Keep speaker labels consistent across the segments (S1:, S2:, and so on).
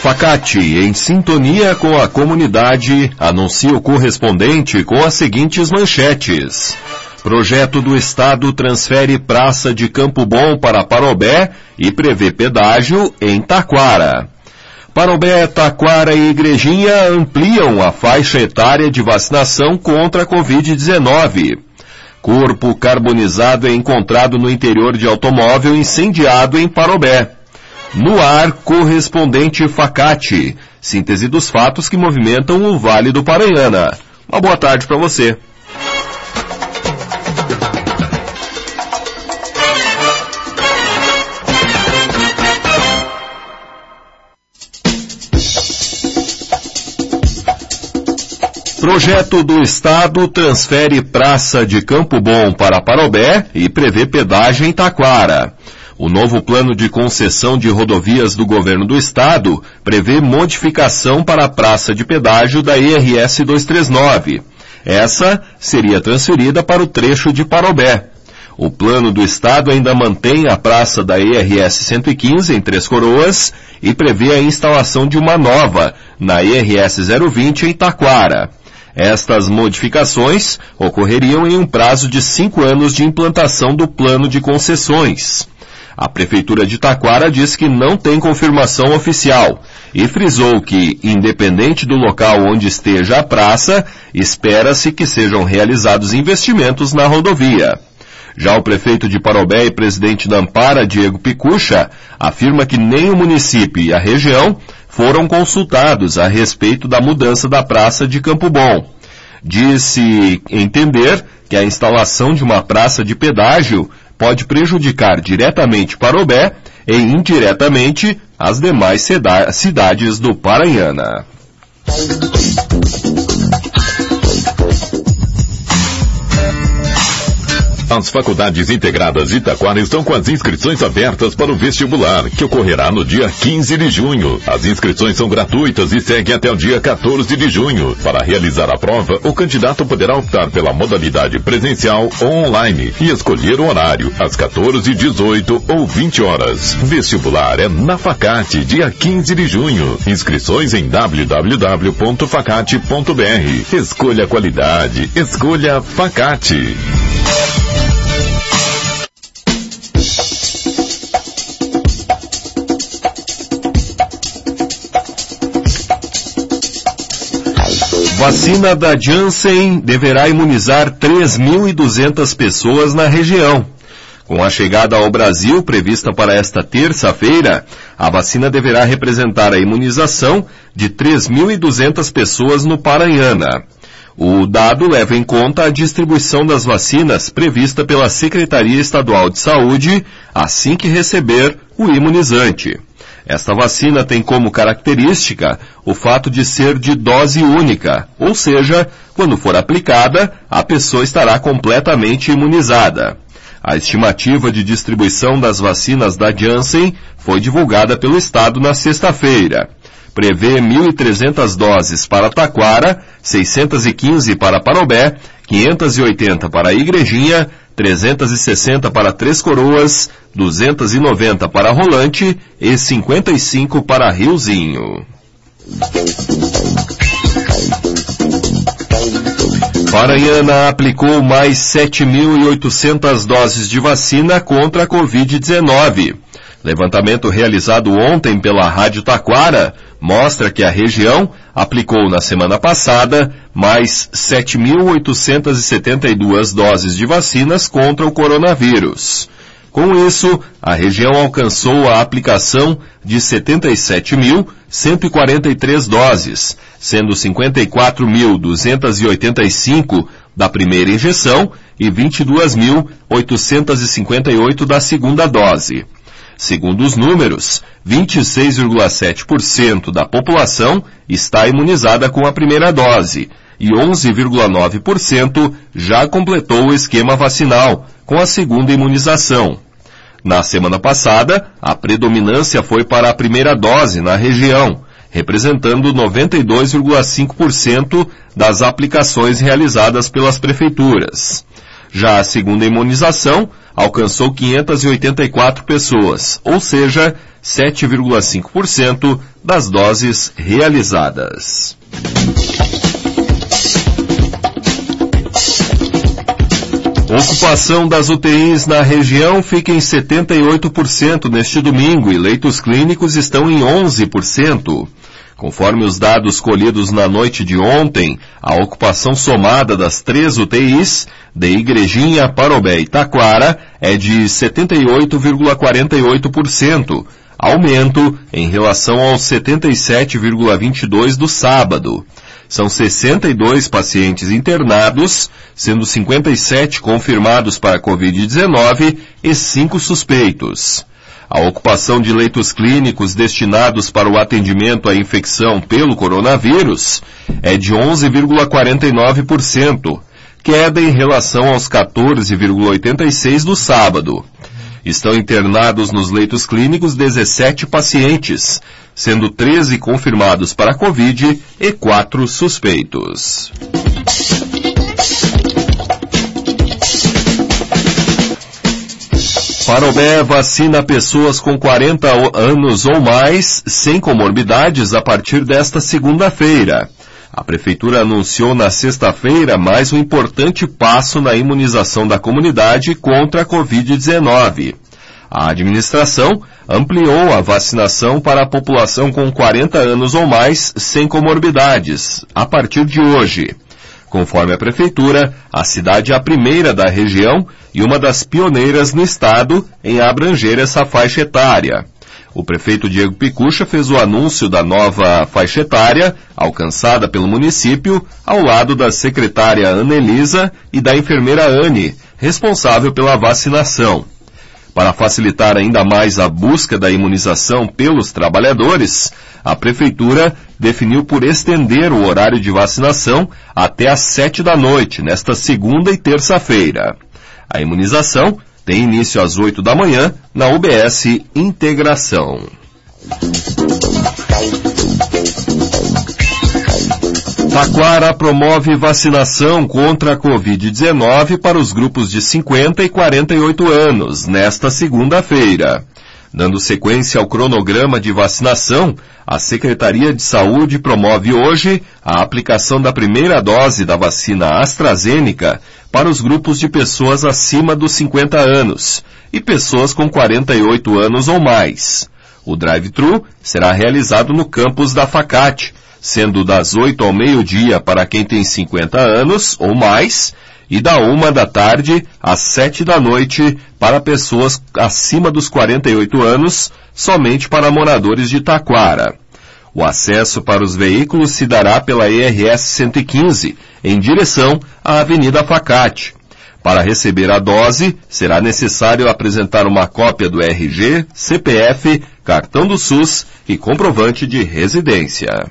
S1: Facate, em sintonia com a comunidade, anuncia o correspondente com as seguintes manchetes. Projeto do Estado transfere Praça de Campo Bom para Parobé e prevê pedágio em Taquara. Parobé, Taquara e Igrejinha ampliam a faixa etária de vacinação contra a Covid-19. Corpo carbonizado é encontrado no interior de automóvel incendiado em Parobé. No ar, correspondente Facate. Síntese dos fatos que movimentam o Vale do Paranhana. Uma boa tarde para você. Projeto do Estado transfere Praça de Campo Bom para Parobé e prevê pedágio em Taquara. O novo plano de concessão de rodovias do Governo do Estado prevê modificação para a praça de pedágio da IRS 239. Essa seria transferida para o trecho de Parobé. O plano do Estado ainda mantém a praça da IRS 115 em Três Coroas e prevê a instalação de uma nova na IRS 020 em Taquara. Estas modificações ocorreriam em um prazo de 5 anos de implantação do plano de concessões. A Prefeitura de Taquara diz que não tem confirmação oficial e frisou que, independente do local onde esteja a praça, espera-se que sejam realizados investimentos na rodovia. Já o prefeito de Parobé e presidente da Ampara, Diego Picucha, afirma que nem o município e a região foram consultados a respeito da mudança da praça de Campo Bom. Disse entender que a instalação de uma praça de pedágio pode prejudicar diretamente Parobé e indiretamente as demais cidades do Paranhana.
S2: As faculdades integradas de Taquara estão com as inscrições abertas para o vestibular, que ocorrerá no dia 15 de junho. As inscrições são gratuitas e seguem até o dia 14 de junho. Para realizar a prova, o candidato poderá optar pela modalidade presencial ou online e escolher o horário, às 14, 18 ou 20 horas. Vestibular é na Facate, dia 15 de junho. Inscrições em www.facate.br. Escolha qualidade. Escolha Facate.
S1: Vacina da Janssen deverá imunizar 3.200 pessoas na região. Com a chegada ao Brasil, prevista para esta terça-feira, a vacina deverá representar a imunização de 3.200 pessoas no Paranhana. O dado leva em conta a distribuição das vacinas prevista pela Secretaria Estadual de Saúde assim que receber o imunizante. Esta vacina tem como característica o fato de ser de dose única, ou seja, quando for aplicada, a pessoa estará completamente imunizada. A estimativa de distribuição das vacinas da Janssen foi divulgada pelo Estado na sexta-feira. Prevê 1.300 doses para Taquara, 615 para Parobé, 580 para Igrejinha, 360 para Três Coroas, 290 para Rolante e 55 para Riozinho. Paranhana aplicou mais 7.800 doses de vacina contra a Covid-19. Levantamento realizado ontem pela Rádio Taquara mostra que a região aplicou na semana passada mais 7.872 doses de vacinas contra o coronavírus. Com isso, a região alcançou a aplicação de 77.143 doses, sendo 54.285 da primeira injeção e 22.858 da segunda dose. Segundo os números, 26,7% da população está imunizada com a primeira dose e 11,9% já completou o esquema vacinal com a segunda imunização. Na semana passada, a predominância foi para a primeira dose na região, representando 92,5% das aplicações realizadas pelas prefeituras. Já a segunda imunização alcançou 584 pessoas, ou seja, 7,5% das doses realizadas. Ocupação das UTIs na região fica em 78% neste domingo e leitos clínicos estão em 11%. Conforme os dados colhidos na noite de ontem, a ocupação somada das 3 UTIs, de Igrejinha, Parobé e Taquara, é de 78,48%, aumento em relação aos 77,22% do sábado. São 62 pacientes internados, sendo 57 confirmados para a Covid-19 e 5 suspeitos. A ocupação de leitos clínicos destinados para o atendimento à infecção pelo coronavírus é de 11,49%, queda em relação aos 14,86% do sábado. Estão internados nos leitos clínicos 17 pacientes, sendo 13 confirmados para a Covid e 4 suspeitos. Parobé vacina pessoas com 40 anos ou mais sem comorbidades a partir desta segunda-feira. A Prefeitura anunciou na sexta-feira mais um importante passo na imunização da comunidade contra a Covid-19. A administração ampliou a vacinação para a população com 40 anos ou mais sem comorbidades, a partir de hoje. Conforme a Prefeitura, a cidade é a primeira da região e uma das pioneiras no estado em abranger essa faixa etária. O prefeito Diego Picucha fez o anúncio da nova faixa etária, alcançada pelo município, ao lado da secretária Ana Elisa e da enfermeira Anne, responsável pela vacinação. Para facilitar ainda mais a busca da imunização pelos trabalhadores, a Prefeitura definiu por estender o horário de vacinação até às 7 da noite, nesta segunda e terça-feira. A imunização tem início às 8 da manhã na UBS Integração. Taquara promove vacinação contra a Covid-19 para os grupos de 50 e 48 anos, nesta segunda-feira. Dando sequência ao cronograma de vacinação, a Secretaria de Saúde promove hoje a aplicação da primeira dose da vacina AstraZeneca para os grupos de pessoas acima dos 50 anos e pessoas com 48 anos ou mais. O drive-thru será realizado no campus da Facate, sendo das 8 ao meio-dia para quem tem 50 anos ou mais e da 1 da tarde às 7 da noite para pessoas acima dos 48 anos, somente para moradores de Taquara. O acesso para os veículos se dará pela ERS 115, em direção à Avenida Facate. Para receber a dose, será necessário apresentar uma cópia do RG, CPF, cartão do SUS e comprovante de residência.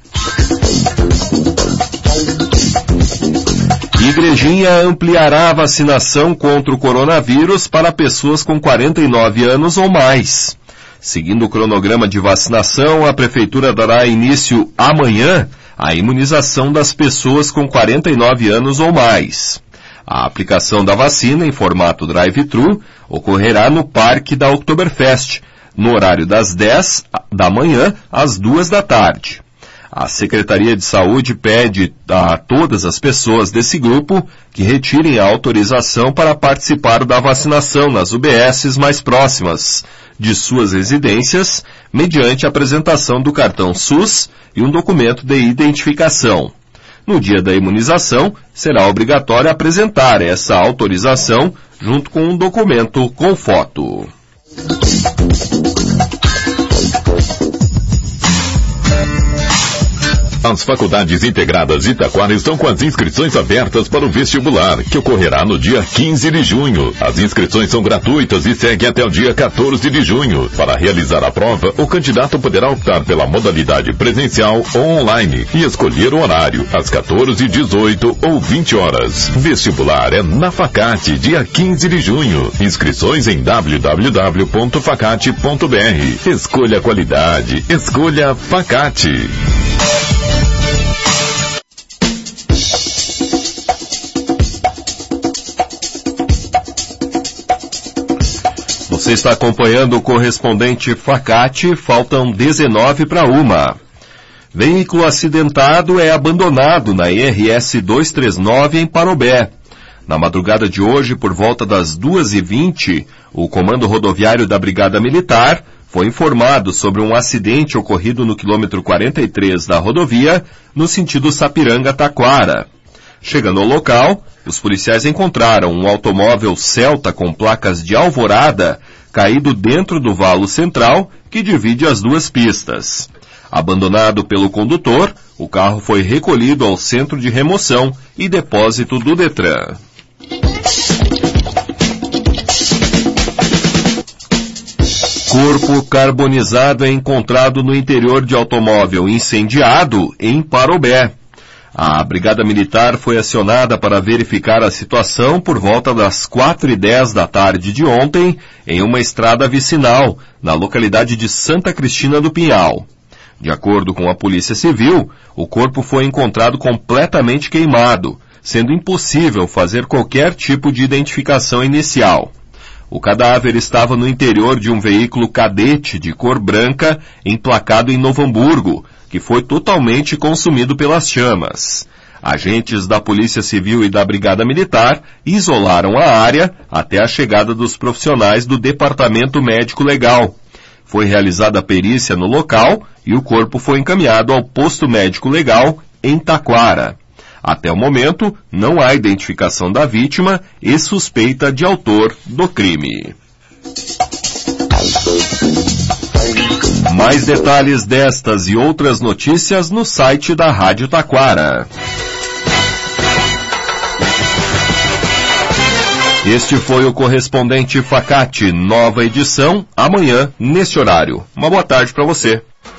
S1: Igrejinha ampliará a vacinação contra o coronavírus para pessoas com 49 anos ou mais. Seguindo o cronograma de vacinação, a Prefeitura dará início amanhã à imunização das pessoas com 49 anos ou mais. A aplicação da vacina em formato drive-thru ocorrerá no Parque da Oktoberfest, no horário das 10 da manhã às 2 da tarde. A Secretaria de Saúde pede a todas as pessoas desse grupo que retirem a autorização para participar da vacinação nas UBSs mais próximas de suas residências, mediante a apresentação do cartão SUS e um documento de identificação. No dia da imunização, será obrigatório apresentar essa autorização junto com um documento com foto.
S2: As faculdades integradas de Taquara estão com as inscrições abertas para o vestibular, que ocorrerá no dia 15 de junho. As inscrições são gratuitas e seguem até o dia 14 de junho. Para realizar a prova, o candidato poderá optar pela modalidade presencial ou online e escolher o horário, às 14, 18 ou 20 horas. Vestibular é na Facate, dia 15 de junho. Inscrições em www.facate.br. Escolha a qualidade. Escolha Facate.
S1: Você está acompanhando o correspondente Facate, faltam 19 para 1. Veículo acidentado é abandonado na RS 239 em Parobé. Na madrugada de hoje, por volta das 2h20, o Comando Rodoviário da Brigada Militar foi informado sobre um acidente ocorrido no quilômetro 43 da rodovia, no sentido Sapiranga-Taquara. Chegando ao local, os policiais encontraram um automóvel Celta com placas de Alvorada caído dentro do valo central que divide as duas pistas. Abandonado pelo condutor, o carro foi recolhido ao centro de remoção e depósito do Detran. Corpo carbonizado é encontrado no interior de automóvel incendiado em Parobé. A Brigada Militar foi acionada para verificar a situação por volta das 4h10 da tarde de ontem, em uma estrada vicinal, na localidade de Santa Cristina do Pinhal. De acordo com a Polícia Civil, o corpo foi encontrado completamente queimado, sendo impossível fazer qualquer tipo de identificação inicial. O cadáver estava no interior de um veículo cadete de cor branca, emplacado em Novo Hamburgo, que foi totalmente consumido pelas chamas. Agentes da Polícia Civil e da Brigada Militar isolaram a área até a chegada dos profissionais do Departamento Médico Legal. Foi realizada a perícia no local e o corpo foi encaminhado ao Posto Médico Legal em Taquara. Até o momento, não há identificação da vítima e suspeita de autor do crime. Mais detalhes destas e outras notícias no site da Rádio Taquara. Este foi o correspondente Facate, nova edição, amanhã, neste horário. Uma boa tarde para você.